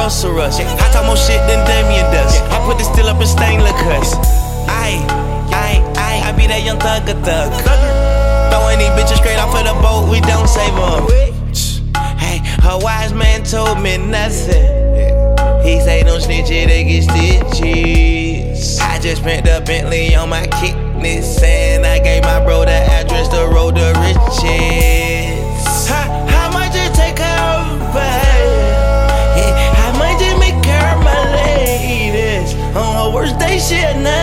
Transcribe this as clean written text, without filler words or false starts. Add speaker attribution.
Speaker 1: rhinoceros. I talk more shit than Damien does. I put this still up in stainless cuss. I be that young thug. Throwing these bitches straight off of the boat, we don't save them. Hey, a wise man told me nothing. He say don't snitch it, they get stitches. I just spent the Bentley on my kickness, and I gave my bro the address to road to riches. How much it take her over? Yeah, how much it make her my ladies? On her worst day, shit,